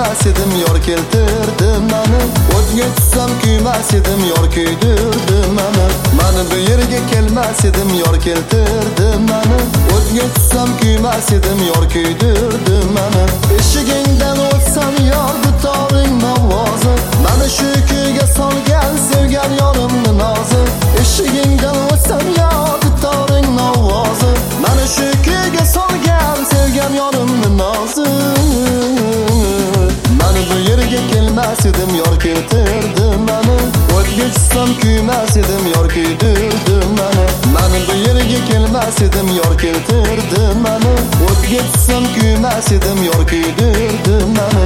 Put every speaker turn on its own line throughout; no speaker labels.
kelmas edim, yor keltirdi meni. O'tga tushsam kuymas edim, yor kuydirdi meni. Meni bu yerga kelmas edim, yor keltirdi meni. O'tga tushsam kuymas edim, yor kuydirdi meni. Eshigingdan o'tsam yor dutoring ovozi, meni shu kuyga solgan sevgan yorimni nozi. Eshigingdan o'tsam yor dutoring ovozi, meni shu kuyga solgan sevgan yorimni nozi. Meni bu yerga kelmas edim, yor keltirdi meni. O'tga tushsam kuymas edim, yor kuydirdi meni. Meni bu yerga kelmas edim, yor keltirdi meni. O'tga tushsam kuymas edim, yor kuydirdi meni.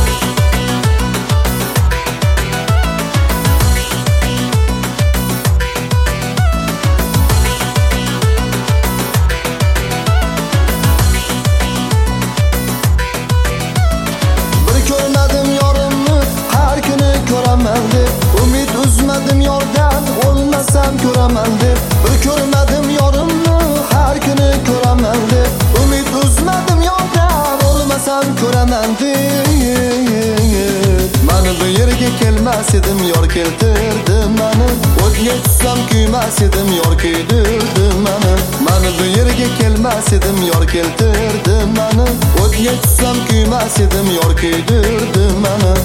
Umid uzmadim yordan, o'lmasam ko'raman deb. Bir ko'rmadim yorimni, har kuni ko'raman deb. Umid uzmadim yordan, o'lmasam ko'raman deb. Meni bu yerga kelmas edim, yor keltirdi meni. O'tga tushsam kuymas edim, yor kuydirdi meni. Meni bu yerga kelmas edim, yor keltirdi meni. O'tga tushsam kuymas edim, yor kuydirdi meni.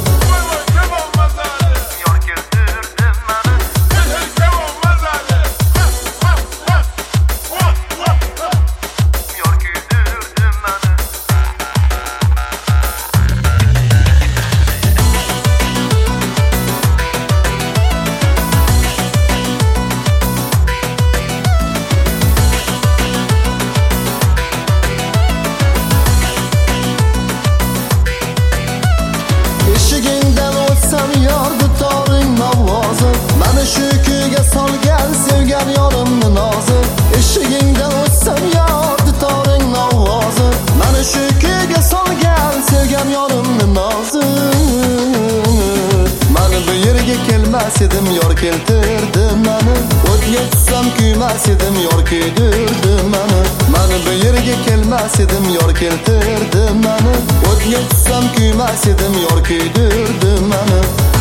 Eshigingdan o'tsam yor dutoring ovozi, meni shu kuyga solgan sevgan yorimni nozi. Eshigingdan o'tsam yor dutoring ovozi, meni shu kuyga solgan sevgan yorimni nozi. Meni bu yerga kelmas edim, yor keltirdi meni. O'tga tushsam kuymas edim, yor kuydirdi meni. Meni bu yerga kelmas edim, yor keltirdi meni. O'tga tushsam kuymas edim, yor kuydirdi meni.